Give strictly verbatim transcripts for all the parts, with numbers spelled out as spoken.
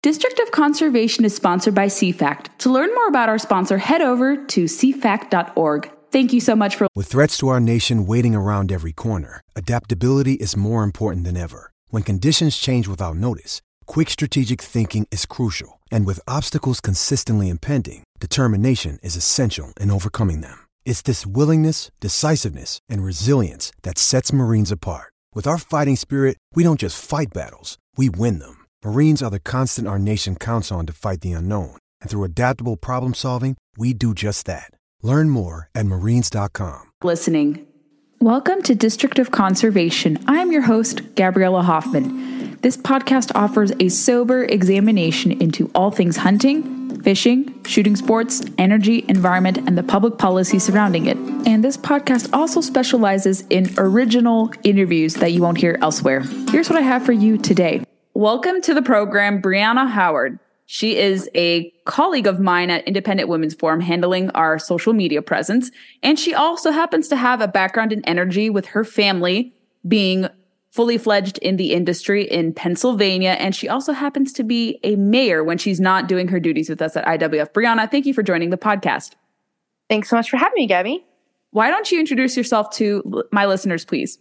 District of Conservation is sponsored by C FACT. To learn more about our sponsor, head over to c fact dot org. Thank you so much for... With threats to our nation waiting around every corner, adaptability is more important than ever. When conditions change without notice, quick strategic thinking is crucial. And with obstacles consistently impending, determination is essential in overcoming them. It's this willingness, decisiveness, and resilience that sets Marines apart. With our fighting spirit, we don't just fight battles, we win them. Marines are the constant our nation counts on to fight the unknown. And through adaptable problem solving, we do just that. Learn more at marines dot com. Listening. Welcome to District of Conservation. I am your host, Gabriella Hoffman. This podcast offers a sober examination into all things hunting, fishing, shooting sports, energy, environment, and the public policy surrounding it. And this podcast also specializes in original interviews that you won't hear elsewhere. Here's what I have for you today. Welcome to the program, Brianna Howard. She is a colleague of mine at Independent Women's Forum, handling our social media presence. And she also happens to have a background in energy, with her family being fully fledged in the industry in Pennsylvania. And she also happens to be a mayor when she's not doing her duties with us at I W F. Brianna, thank you for joining the podcast. Thanks so much for having me, Gabby. Why don't you introduce yourself to my listeners, please?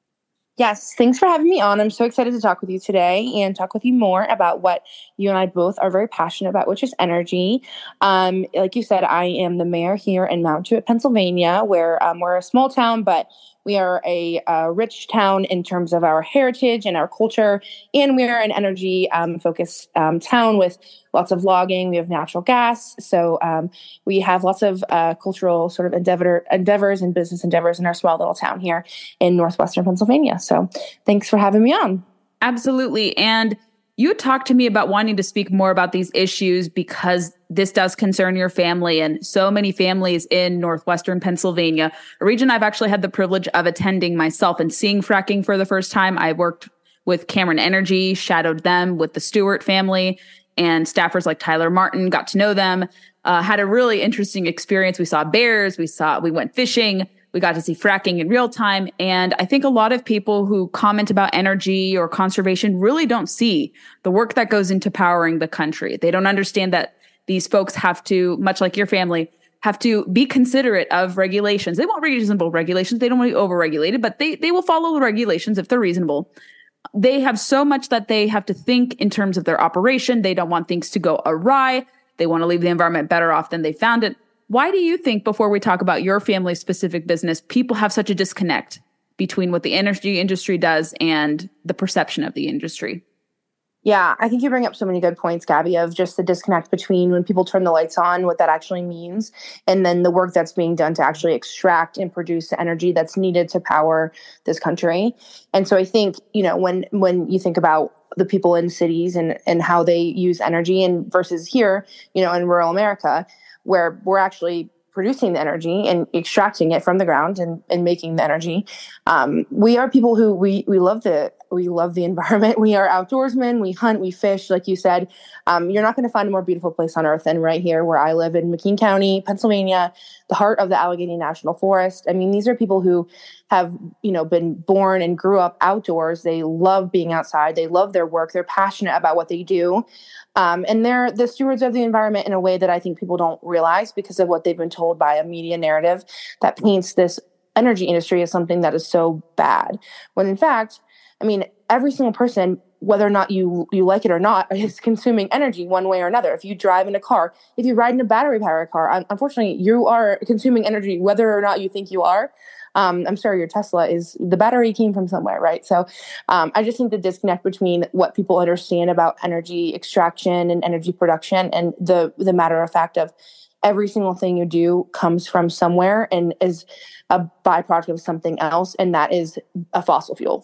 Yes, thanks for having me on. I'm so excited to talk with you today and talk with you more about what you and I both are very passionate about, which is energy. Um, like you said, I am the mayor here in Mount Jewett, Pennsylvania, where um, we're a small town, but we are a, a rich town in terms of our heritage and our culture, and we are an energy-focused um, um, town with lots of logging. We have natural gas, so um, we have lots of uh, cultural sort of endeavor, endeavors and business endeavors in our small little town here in northwestern Pennsylvania. So thanks for having me on. Absolutely. And you talked to me about wanting to speak more about these issues because this does concern your family and so many families in northwestern Pennsylvania, a region I've actually had the privilege of attending myself and seeing fracking for the first time. I worked with Cameron Energy, shadowed them with the Stewart family, and staffers like Tyler Martin, got to know them, uh, had a really interesting experience. We saw bears, we saw, we went fishing. We got to see fracking in real time. And I think a lot of people who comment about energy or conservation really don't see the work that goes into powering the country. They don't understand that these folks have to, much like your family, have to be considerate of regulations. They want reasonable regulations. They don't want to be overregulated, but they, they will follow the regulations if they're reasonable. They have so much that they have to think in terms of their operation. They don't want things to go awry. They want to leave the environment better off than they found it. Why do you think, before we talk about your family's specific business, people have such a disconnect between what the energy industry does and the perception of the industry? Yeah, I think you bring up so many good points, Gabby, of just the disconnect between when people turn the lights on, what that actually means, and then the work that's being done to actually extract and produce the energy that's needed to power this country. And so I think, you know, when when you think about the people in cities and, and how they use energy and versus here, you know, in rural America, where we're actually producing the energy and extracting it from the ground and, and making the energy. Um, we are people who we we love the we love the environment. We are outdoorsmen. We hunt. We fish. Like you said, um, you're not going to find a more beautiful place on earth than right here where I live in McKean County, Pennsylvania, the heart of the Allegheny National Forest. I mean, these are people who have, you know, been born and grew up outdoors. They love being outside. They love their work. They're passionate about what they do. Um, and they're the stewards of the environment in a way that I think people don't realize because of what they've been told by a media narrative that paints this energy industry as something that is so bad. When in fact, I mean, every single person, whether or not you you like it or not, is consuming energy one way or another. If you drive in a car, if you ride in a battery-powered car, unfortunately, you are consuming energy whether or not you think you are. Um, I'm sorry, your Tesla is, the battery came from somewhere, right? So um, I just think the disconnect between what people understand about energy extraction and energy production and the the matter of fact of every single thing you do comes from somewhere and is a byproduct of something else, and that is a fossil fuel.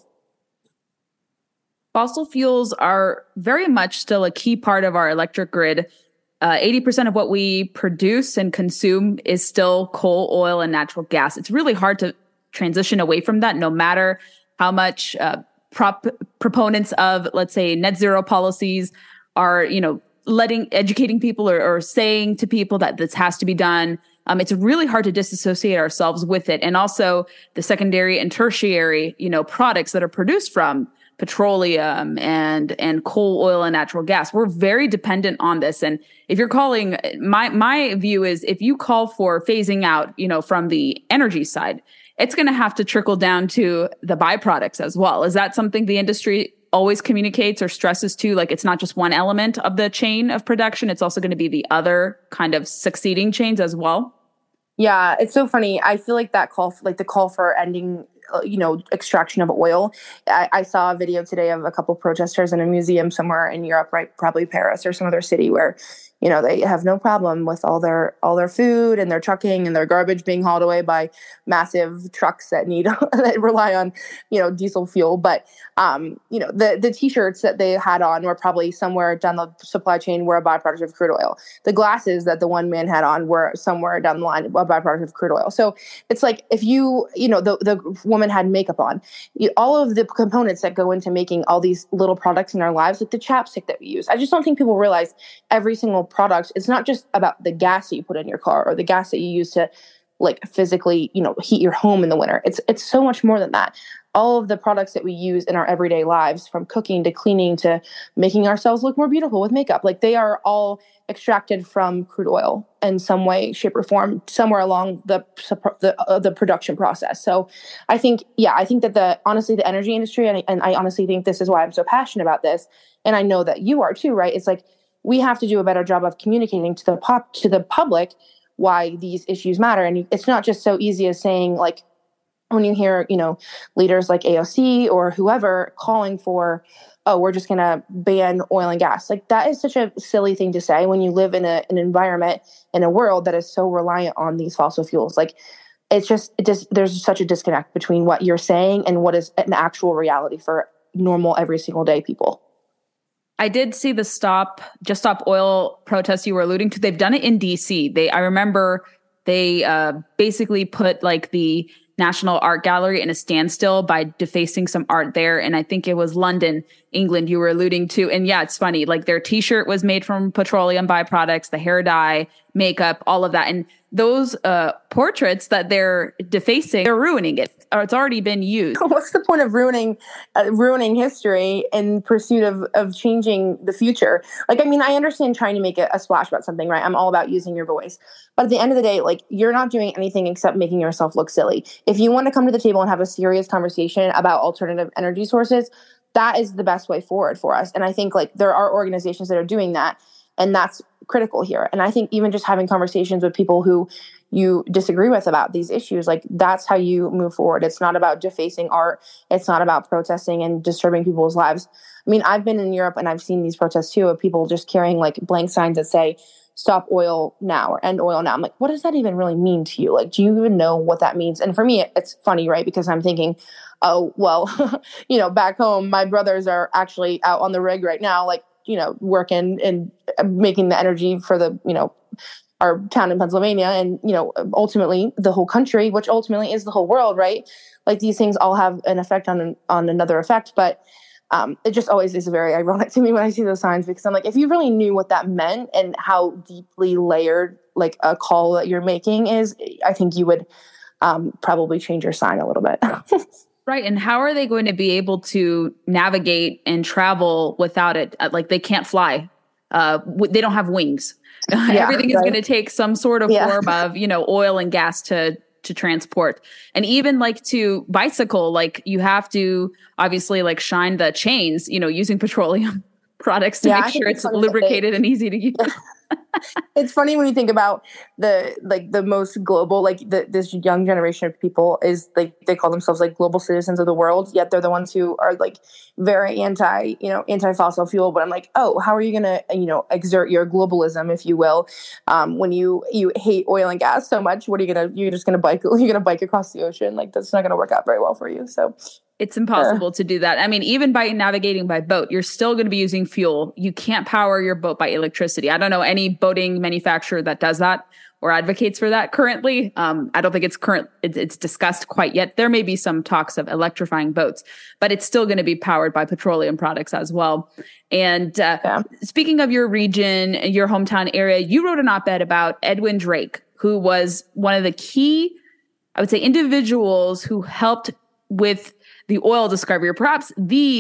Fossil fuels are very much still a key part of our electric grid. Uh, eighty percent of what we produce and consume is still coal, oil, and natural gas. It's really hard to transition away from that, no matter how much uh, prop proponents of, let's say, net zero policies are, you know, letting, educating people or, or saying to people that this has to be done. Um, it's really hard to disassociate ourselves with it. And also the secondary and tertiary, you know, products that are produced from petroleum and and coal, oil, and natural gas. We're very dependent on this. And if you're calling, my my view is if you call for phasing out, you know, from the energy side, it's going to have to trickle down to the byproducts as well. Is that something the industry always communicates or stresses to? Like, it's not just one element of the chain of production, it's also going to be the other kind of succeeding chains as well? Yeah, it's so funny. I feel like that call, like the call for ending, uh, you know, extraction of oil. I, I saw a video today of a couple protesters in a museum somewhere in Europe, right? Probably Paris or some other city where, you know, they have no problem with all their all their food and their trucking and their garbage being hauled away by massive trucks that need that rely on, you know, diesel fuel. But um, you know, the the t-shirts that they had on were probably somewhere down the supply chain were a byproduct of crude oil. The glasses that the one man had on were somewhere down the line a byproduct of crude oil. So it's like if you, you know, the the woman had makeup on, you, all of the components that go into making all these little products in our lives, like the chapstick that we use. I just don't think people realize every single product. It's not just about the gas that you put in your car or the gas that you use to like physically, you know, heat your home in the winter. It's it's so much more than that. All of the products that we use in our everyday lives, from cooking to cleaning to making ourselves look more beautiful with makeup, like they are all extracted from crude oil in some way, shape, or form, somewhere along the the, uh, the production process. So, I think, yeah, I think that the honestly the energy industry, and I, and I honestly think this is why I'm so passionate about this, and I know that you are too, right? It's like we have to do a better job of communicating to the pop to the public why these issues matter, and it's not just so easy as saying like, when you hear, you know, leaders like A O C or whoever calling for, oh, we're just going to ban oil and gas. Like that is such a silly thing to say when you live in a, an environment, in a world that is so reliant on these fossil fuels. Like it's just, it just, there's such a disconnect between what you're saying and what is an actual reality for normal, every single day people. I did see the stop, just stop oil protests you were alluding to. They've done it in D C. They, I remember they uh, basically put like the National Art Gallery in a standstill by defacing some art there. And I think it was London, England, you were alluding to. And yeah, it's funny, like their t-shirt was made from petroleum byproducts, the hair dye, makeup, all of that. And those uh, portraits that they're defacing, they're ruining it, or it's already been used. What's the point of ruining uh, ruining history in pursuit of, of changing the future? Like, I mean, I understand trying to make a, a splash about something, right? I'm all about using your voice. But at the end of the day, like, you're not doing anything except making yourself look silly. If you want to come to the table and have a serious conversation about alternative energy sources, that is the best way forward for us. And I think, like, there are organizations that are doing that, and that's critical here. And I think even just having conversations with people who you disagree with about these issues, like that's how you move forward. It's not about defacing art. It's not about protesting and disturbing people's lives. I mean, I've been in Europe and I've seen these protests too, of people just carrying like blank signs that say, stop oil now or end oil now. I'm like, what does that even really mean to you? Like, do you even know what that means? And for me, it's funny, right? Because I'm thinking, oh, well, you know, back home, my brothers are actually out on the rig right now, like, you know, working and making the energy for the, you know, our town in Pennsylvania and, you know, ultimately the whole country, which ultimately is the whole world, right? Like these things all have an effect on, on another effect. But um, it just always is very ironic to me when I see those signs, because I'm like, if you really knew what that meant and how deeply layered like a call that you're making is, I think you would um, probably change your sign a little bit. Right. And how are they going to be able to navigate and travel without it? Like they can't fly. Uh, w- they don't have wings. Yeah, Everything is right. going to take some sort of yeah. form of, you know, oil and gas to to transport. And even like to bicycle, like you have to obviously like shine the chains, you know, using petroleum products to yeah, make sure it's lubricated and easy to use. It's funny when you think about the like the most global, like the, this young generation of people is like they call themselves like global citizens of the world, yet they're the ones who are like very anti, you know, anti-fossil fuel. But I'm like, oh, how are you going to, you know, exert your globalism, if you will, um, when you you hate oil and gas so much? What are you gonna? You're just gonna bike? You're gonna bike across the ocean? Like that's not gonna work out very well for you. So. It's impossible uh, to do that. I mean, even by navigating by boat, you're still going to be using fuel. You can't power your boat by electricity. I don't know any boating manufacturer that does that or advocates for that currently. Um, I don't think it's current. It's, it's discussed quite yet. There may be some talks of electrifying boats, but it's still going to be powered by petroleum products as well. And uh, yeah. Speaking of your region, your hometown area, you wrote an op-ed about Edwin Drake, who was one of the key, I would say, individuals who helped with the oil discovery, or perhaps the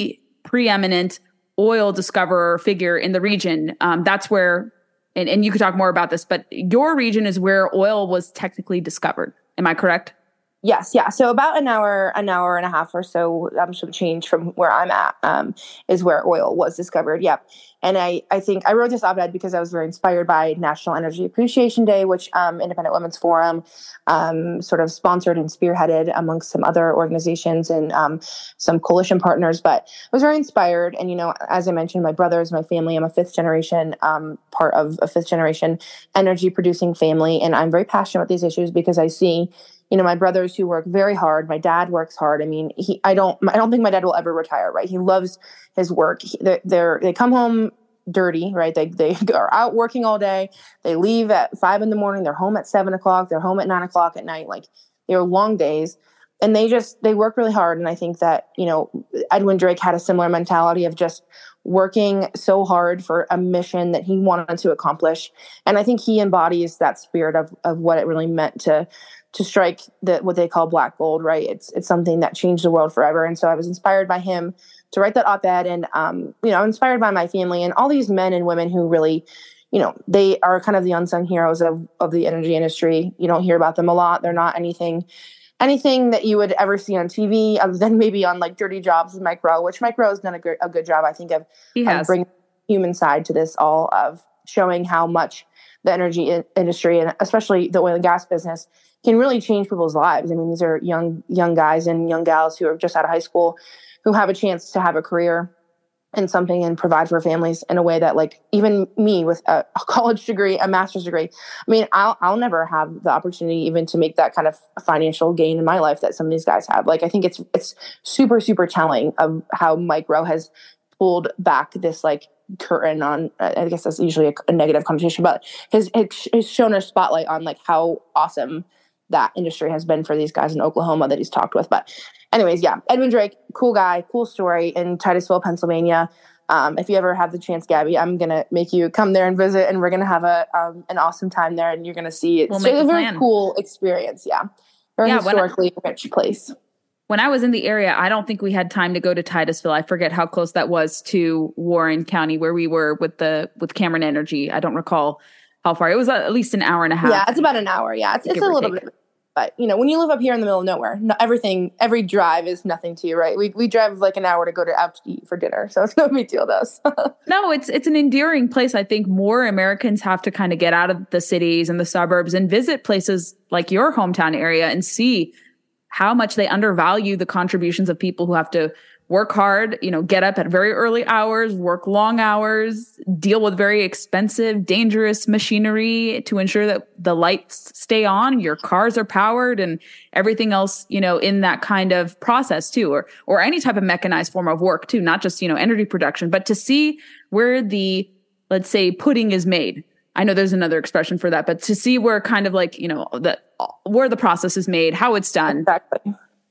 preeminent oil discoverer figure in the region. Um, that's where, and, and you could talk more about this, but your region is where oil was technically discovered. Am I correct? Yes, yeah. So about an hour, an hour and a half or so, um, some change from where I'm at, um, is where oil was discovered. Yep. And I, I think I wrote this op-ed because I was very inspired by National Energy Appreciation Day, which um, Independent Women's Forum um, sort of sponsored and spearheaded amongst some other organizations and um, some coalition partners. But I was very inspired. And, you know, as I mentioned, my brothers, my family, I'm a fifth generation um, part of a fifth generation energy producing family. And I'm very passionate about these issues because I see, you know, my brothers who work very hard. My dad works hard. I mean, he, I don't, I don't think my dad will ever retire, right? He loves his work. He, they're, they're, they come home dirty, right? They, they are out working all day. They leave at five in the morning. They're home at seven o'clock. They're home at nine o'clock at night. Like, they're long days, and they just, they work really hard. And I think that, you know, Edwin Drake had a similar mentality of just working so hard for a mission that he wanted to accomplish. And I think he embodies that spirit of, of what it really meant to, to strike the, what they call black gold, right? It's it's something that changed the world forever. And so I was inspired by him to write that op-ed, and, um, you know, inspired by my family and all these men and women who really, you know, they are kind of the unsung heroes of, of the energy industry. You don't hear about them a lot. They're not anything, anything that you would ever see on T V other than maybe on like Dirty Jobs with Mike Rowe, which Mike Rowe has done a good, a good job, I think, of, of bringing the human side to this, all of showing how much the energy in- industry and especially the oil and gas business can really change people's lives. I mean, these are young, young guys and young gals who are just out of high school who have a chance to have a career and something and provide for families in a way that, like, even me with a, a college degree, a master's degree, I mean, I'll, I'll never have the opportunity even to make that kind of financial gain in my life that some of these guys have. Like, I think it's, it's super, super telling of how Mike Rowe has pulled back this, like, curtain on, I guess that's usually a, a negative connotation, but has, has shown a spotlight on, like, how awesome that industry has been for these guys in Oklahoma that he's talked with. But anyways, yeah, Edwin Drake, cool guy, cool story in Titusville, Pennsylvania. Um, if you ever have the chance, Gabby, I'm going to make you come there and visit, and we're going to have a um, an awesome time there, and you're going to see it. It's we'll a very plan. Cool experience. Yeah. Very yeah, historically I, rich place. When I was in the area, I don't think we had time to go to Titusville. I forget how close that was to Warren County where we were with the, with Cameron Energy. I don't recall how far. It was at least an hour and a half. Yeah, it's about an hour. Yeah, it's, it's a little take. bit. But, you know, when you live up here in the middle of nowhere, no, everything, every drive is nothing to you, right? We we drive like an hour to go to out to eat for dinner. So it's no big deal to us. No, it's it's an endearing place. I think more Americans have to kind of get out of the cities and the suburbs and visit places like your hometown area and see how much they undervalue the contributions of people who have to work hard, you know, get up at very early hours, work long hours, deal with very expensive, dangerous machinery to ensure that the lights stay on, your cars are powered, and everything else, you know, in that kind of process too, or or any type of mechanized form of work too, not just, you know, energy production, but to see where the, let's say, pudding is made. I know there's another expression for that, but to see where kind of like, you know, the where the process is made, how it's done. Exactly.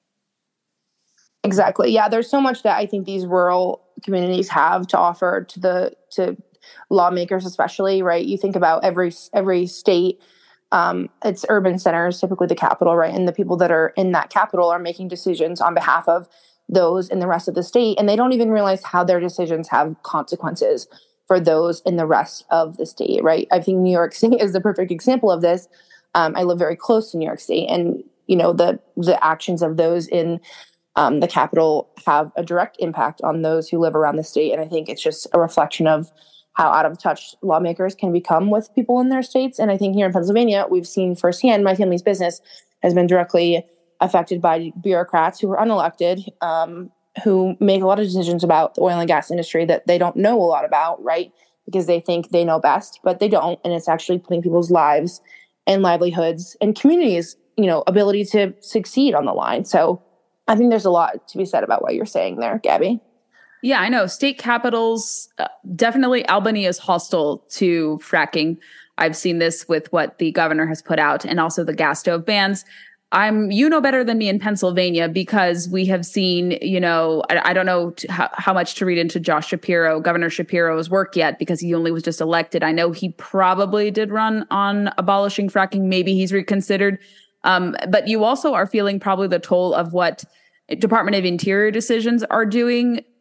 Exactly. Yeah, there's so much that I think these rural communities have to offer to the to lawmakers, especially, right? You think about every every state, um, it's urban centers, typically the capital, right? And the people that are in that capital are making decisions on behalf of those in the rest of the state, and they don't even realize how their decisions have consequences for those in the rest of the state, right? I think New York City is the perfect example of this. Um, I live very close to New York State, and you know the the actions of those in Um, the capital have a direct impact on those who live around the state. And I think it's just a reflection of how out of touch lawmakers can become with people in their states. And I think here in Pennsylvania, we've seen firsthand, my family's business has been directly affected by bureaucrats who are unelected, um, who make a lot of decisions about the oil and gas industry that they don't know a lot about, right? Because they think they know best, but they don't. And it's actually putting people's lives and livelihoods and communities, you know, ability to succeed on the line. So I think there's a lot to be said about what you're saying there, Gabby. Yeah, I know. State capitals, uh, definitely Albany is hostile to fracking. I've seen this with what the governor has put out and also the gas stove bans. I'm, you know better than me in Pennsylvania because we have seen, you know, I, I don't know to, how, how much to read into Josh Shapiro, Governor Shapiro's work yet because he only was just elected. I know he probably did run on abolishing fracking. Maybe he's reconsidered. Um, but you also are feeling probably the toll of what Department of Interior decisions are doing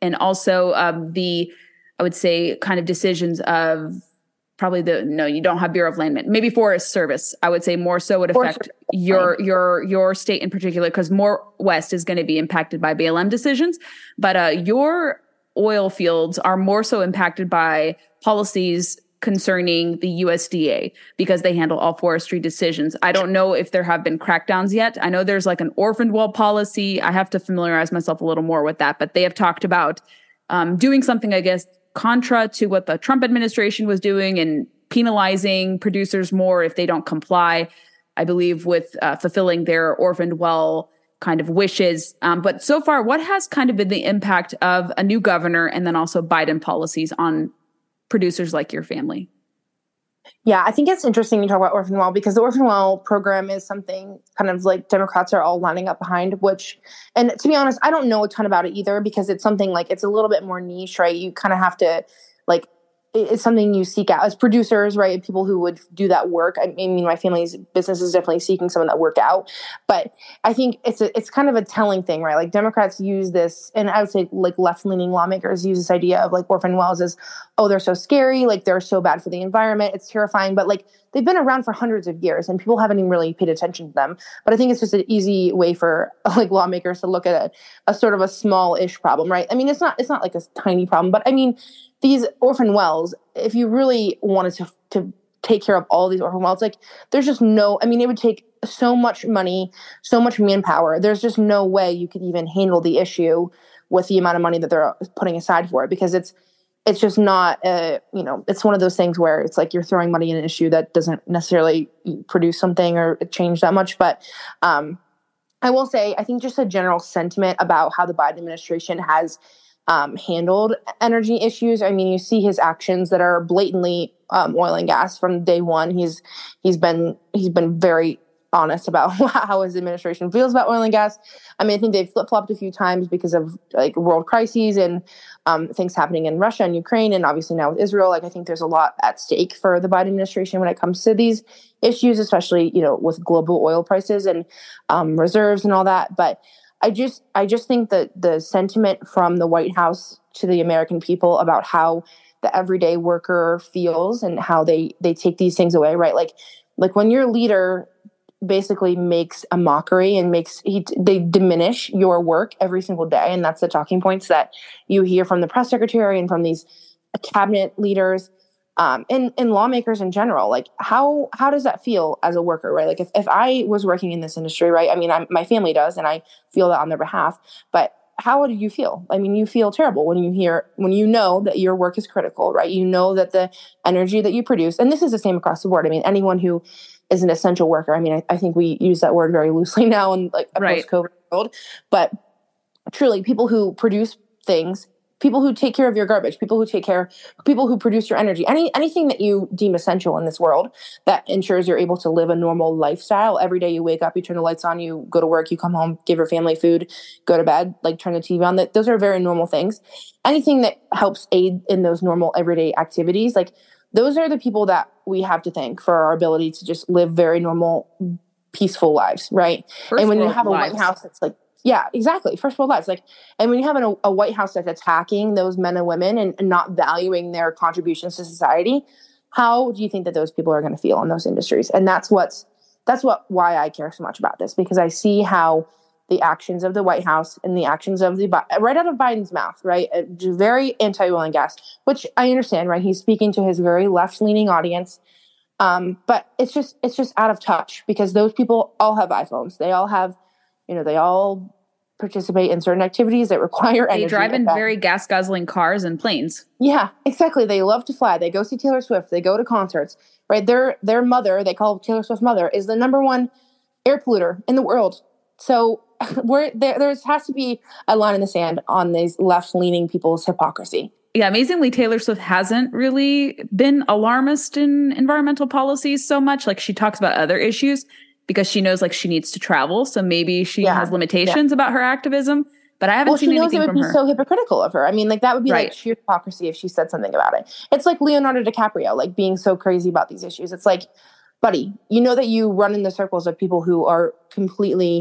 and also um, the, I would say, kind of decisions of probably the, no, you don't have Bureau of Land, maybe Forest Service, I would say more so would affect your, your, your state in particular, because more West is going to be impacted by B L M decisions. But uh, your oil fields are more so impacted by policies concerning the U S D A because they handle all forestry decisions. I don't know if there have been crackdowns yet. I know there's like an orphaned well policy. I have to familiarize myself a little more with that, but they have talked about um, doing something, I guess, contra to what the Trump administration was doing and penalizing producers more if they don't comply, I believe, with uh, fulfilling their orphaned well kind of wishes. Um, but so far, what has kind of been the impact of a new governor and then also Biden policies on producers like your family? Yeah, I think it's interesting to talk about orphan well because the orphan well program is something kind of like Democrats are all lining up behind, which, and to be honest, I don't know a ton about it either because it's something like it's a little bit more niche, right? You kind of have to like, it's something you seek out as producers, right? People who would do that work. I mean, my family's business is definitely seeking some of that work out, but I think it's a, it's kind of a telling thing, right? Like Democrats use this, and I would say like left-leaning lawmakers use this idea of like orphan wells as, oh, they're so scary, like they're so bad for the environment, it's terrifying, but like they've been around for hundreds of years and people haven't even really paid attention to them. But I think it's just an easy way for like lawmakers to look at a, a sort of a small-ish problem, right? I mean, it's not it's not like a tiny problem, but I mean, these orphan wells, if you really wanted to to take care of all these orphan wells, like there's just no, I mean, it would take so much money, so much manpower. There's just no way you could even handle the issue with the amount of money that they're putting aside for it because it's it's just not, a, you know, it's one of those things where it's like you're throwing money in an issue that doesn't necessarily produce something or change that much. But um, I will say, I think just a general sentiment about how the Biden administration has um, handled energy issues. I mean, you see his actions that are blatantly um, oil and gas from day one. He's he's been he's been very honest about how his administration feels about oil and gas. I mean, I think they've flip-flopped a few times because of like world crises and um, things happening in Russia and Ukraine, and obviously now with Israel. Like, I think there's a lot at stake for the Biden administration when it comes to these issues, especially, you know, with global oil prices and um, reserves and all that. But I just, I just think that the sentiment from the White House to the American people about how the everyday worker feels and how they they take these things away, right? Like, like when your leader basically makes a mockery and makes he they diminish your work every single day, and that's the talking points that you hear from the press secretary and from these cabinet leaders um and, and lawmakers in general. Like, how how does that feel as a worker, right? Like, if, if I was working in this industry, right, I mean, I'm, my family does, and I feel that on their behalf, but how do you feel? I mean, you feel terrible when you hear, when you know that your work is critical, right? You know that the energy that you produce, and this is the same across the board. I mean, anyone who is an essential worker. I mean, I, I think we use that word very loosely now in like a right. post-COVID world, but truly people who produce things, people who take care of your garbage, people who take care, people who produce your energy, any anything that you deem essential in this world that ensures you're able to live a normal lifestyle. Every day you wake up, you turn the lights on, you go to work, you come home, give your family food, go to bed, like turn the T V on. That those are very normal things. Anything that helps aid in those normal everyday activities, like those are the people that we have to thank for our ability to just live very normal, peaceful lives, right? First and when you have a lives. White House that's like, yeah, exactly, first world lives. Like, and when you have an, a White House that's attacking those men and women and, and not valuing their contributions to society, how do you think that those people are going to feel in those industries? And that's what's that's what why I care so much about this, because I see how the actions of the White House and the actions of the, right out of Biden's mouth, right? Very anti-oil and gas, which I understand, right? He's speaking to his very left-leaning audience. Um, but it's just, it's just out of touch because those people all have iPhones. They all have, you know, they all participate in certain activities that require energy. They drive in very gas-guzzling cars and planes. Yeah, exactly. They love to fly. They go see Taylor Swift. They go to concerts, right? Their, their mother, they call Taylor Swift's mother, is the number one air polluter in the world. So Where there there has to be a line in the sand on these left-leaning people's hypocrisy. Yeah, amazingly, Taylor Swift hasn't really been alarmist in environmental policies so much. Like, she talks about other issues because she knows like she needs to travel. So maybe she yeah, has limitations yeah. about her activism. But I haven't well, seen she knows anything it would from be her. so hypocritical of her. I mean, like that would be right. like sheer hypocrisy if she said something about it. It's like Leonardo DiCaprio, like being so crazy about these issues. It's like, buddy, you know that you run in the circles of people who are completely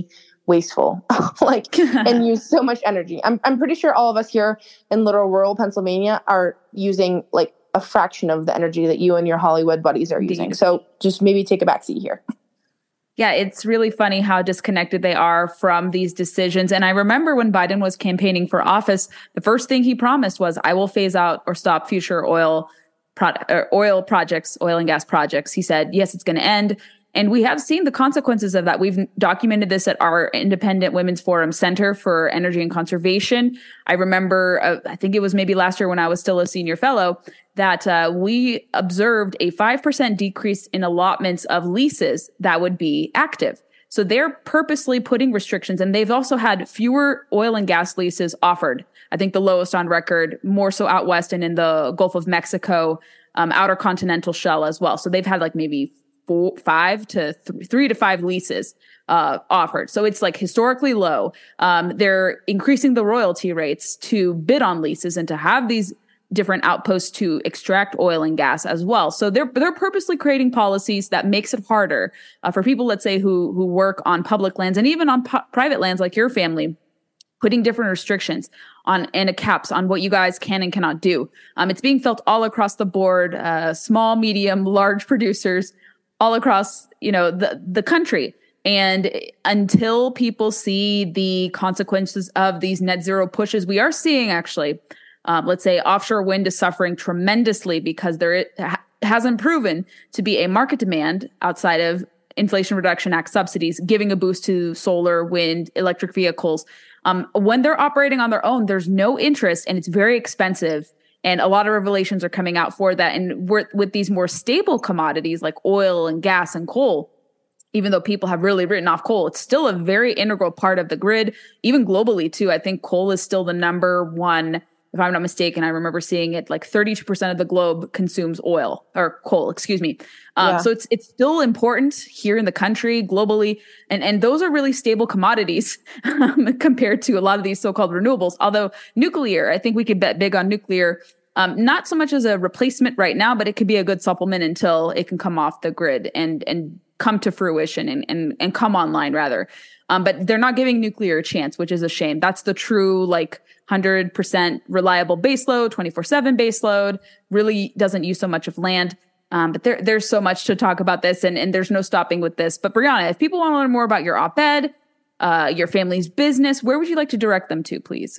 wasteful, like, and use so much energy. I'm I'm pretty sure all of us here in little rural Pennsylvania are using like a fraction of the energy that you and your Hollywood buddies are Indeed. using. So just maybe take a backseat here. Yeah, it's really funny how disconnected they are from these decisions. And I remember when Biden was campaigning for office, the first thing he promised was, I will phase out or stop future oil pro- or oil projects, oil and gas projects. He said, yes, it's going to end. And we have seen the consequences of that. We've documented this at our Independent Women's Forum Center for Energy and Conservation. I remember, uh, I think it was maybe last year when I was still a senior fellow, that uh, we observed a five percent decrease in allotments of leases that would be active. So they're purposely putting restrictions, and they've also had fewer oil and gas leases offered. I think the lowest on record, more so out west and in the Gulf of Mexico, um, outer continental shelf as well. So they've had like maybe four, five to th- three to five leases uh, offered. So it's like historically low. Um, they're increasing the royalty rates to bid on leases and to have these different outposts to extract oil and gas as well. So they're they're purposely creating policies that makes it harder uh, for people, let's say, who who work on public lands and even on pu- private lands like your family, putting different restrictions on and a caps on what you guys can and cannot do. Um, it's being felt all across the board, uh, small, medium, large producers all across, you know, the the country. And until people see the consequences of these net zero pushes, we are seeing actually, Um, let's say offshore wind is suffering tremendously because there it ha- hasn't proven to be a market demand outside of Inflation Reduction Act subsidies, giving a boost to solar, wind, electric vehicles. Um, when they're operating on their own, there's no interest and it's very expensive. And a lot of revelations are coming out for that. And we're, with these more stable commodities like oil and gas and coal, even though people have really written off coal, it's still a very integral part of the grid, even globally too. I think coal is still the number one. If I'm not mistaken, I remember seeing it like thirty-two percent of the globe consumes oil or coal, excuse me. Um, Yeah. So it's it's still important here in the country, globally. And, and those are really stable commodities um, compared to a lot of these so-called renewables. Although nuclear, I think we could bet big on nuclear, um, not so much as a replacement right now, but it could be a good supplement until it can come off the grid and and come to fruition and and, and come online rather. Um, but they're not giving nuclear a chance, which is a shame. That's the true like one hundred percent reliable baseload, twenty-four seven baseload, really doesn't use so much of land. Um, but there, there's so much to talk about this, and, and there's no stopping with this. But Brianna, if people want to learn more about your op-ed, uh, your family's business, where would you like to direct them to, please?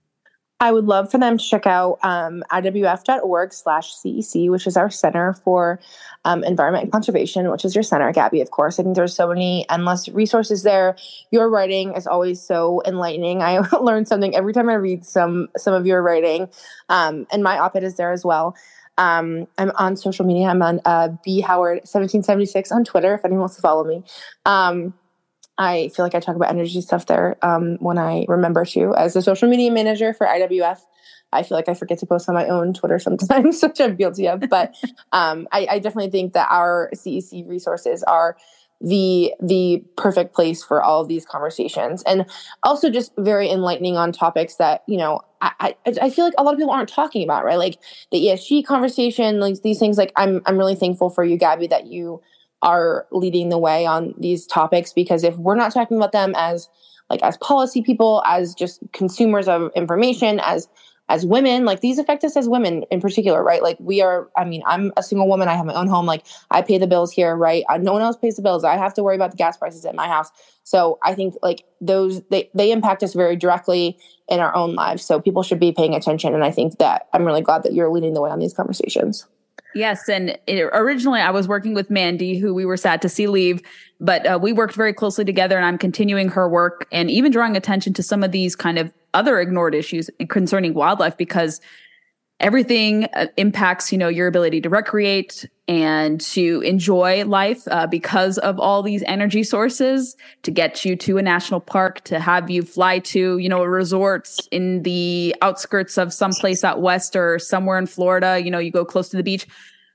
I would love for them to check out um, I W F dot org slash C E C, which is our Center for um, Environment and Conservation, which is your center, Gabby, of course. I think there's so many endless resources there. Your writing is always so enlightening. I learn something every time I read some some of your writing, um, and my op-ed is there as well. Um, I'm on social media. I'm on uh, B Howard seventeen seventy-six on Twitter, if anyone wants to follow me. Um, I feel like I talk about energy stuff there um, when I remember to. As a social media manager for I W F, I feel like I forget to post on my own Twitter sometimes, which I'm guilty of. But um, I, I definitely think that our C E C resources are the the perfect place for all of these conversations, and also just very enlightening on topics that, you know, I, I I feel like a lot of people aren't talking about, right? Like the E S G conversation, like these things. Like I'm I'm really thankful for you, Gabby, that you are leading the way on these topics, because if we're not talking about them as like as policy people, as just consumers of information, as as women, like these affect us as women in particular, right? Like we are, I mean, I'm a single woman. I have my own home. Like I pay the bills here, right? Uh, no one else pays the bills. I have to worry about the gas prices at my house. So I think like those, they, they impact us very directly in our own lives. So people should be paying attention. And I think that I'm really glad that you're leading the way on these conversations. Yes. And it, originally I was working with Mandy, who we were sad to see leave, but uh, we worked very closely together, and I'm continuing her work and even drawing attention to some of these kind of other ignored issues concerning wildlife, because everything uh, impacts, you know, your ability to recreate and to enjoy life uh, because of all these energy sources, to get you to a national park, to have you fly to, you know, resorts in the outskirts of someplace out west or somewhere in Florida, you know, you go close to the beach.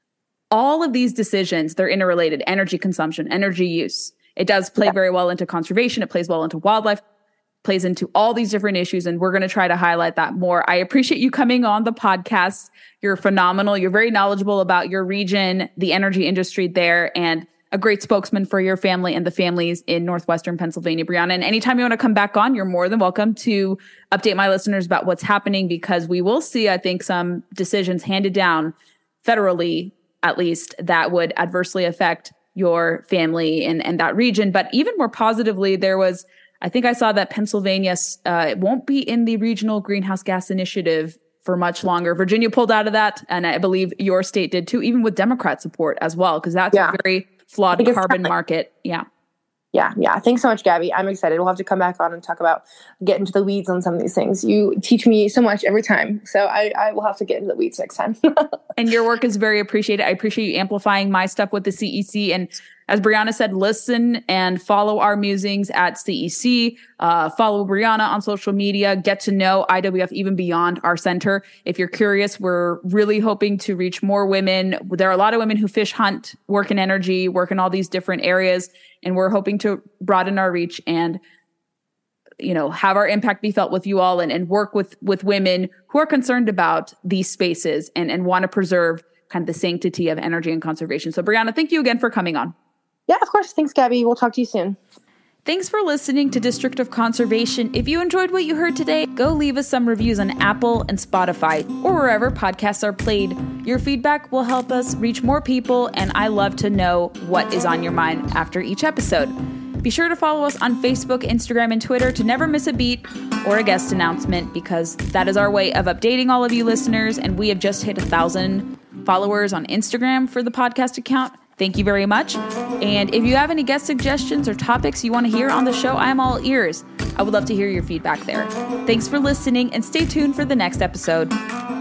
All of these decisions, they're interrelated. Energy consumption, energy use. It does play Yeah. very well into conservation. It plays well into wildlife, plays into all these different issues. And we're going to try to highlight that more. I appreciate you coming on the podcast. You're phenomenal. You're very knowledgeable about your region, the energy industry there. And a great spokesman for your family and the families in Northwestern Pennsylvania, Brianna. And anytime you want to come back on, you're more than welcome to update my listeners about what's happening, because we will see, I think, some decisions handed down federally, at least, that would adversely affect your family and, and that region. But even more positively, there was, I think I saw that Pennsylvania uh, won't be in the regional greenhouse gas initiative for much longer. Virginia pulled out of that, and I believe your state did too, even with Democrat support as well, because that's yeah. a very flawed carbon market. Yeah. Yeah. Yeah. Thanks so much, Gabby. I'm excited. We'll have to come back on and talk about, get into the weeds on some of these things. You teach me so much every time. So I, I will have to get into the weeds next time. And your work is very appreciated. I appreciate you amplifying my stuff with the C E C. And as Brianna said, listen and follow our musings at C E C. Uh, follow Brianna on social media. Get to know I W F even beyond our center. If you're curious, we're really hoping to reach more women. There are a lot of women who fish, hunt, work in energy, work in all these different areas. And we're hoping to broaden our reach and, you know, have our impact be felt with you all, and, and work with, with women who are concerned about these spaces and, and want to preserve kind of the sanctity of energy and conservation. So Brianna, thank you again for coming on. Yeah, of course. Thanks, Gabby. We'll talk to you soon. Thanks for listening to District of Conservation. If you enjoyed what you heard today, go leave us some reviews on Apple and Spotify or wherever podcasts are played. Your feedback will help us reach more people, and I love to know what is on your mind after each episode. Be sure to follow us on Facebook, Instagram, and Twitter to never miss a beat or a guest announcement, because that is our way of updating all of you listeners, and we have just hit a thousand followers on Instagram for the podcast account. Thank you very much. And if you have any guest suggestions or topics you want to hear on the show, I am all ears. I would love to hear your feedback there. Thanks for listening, and stay tuned for the next episode.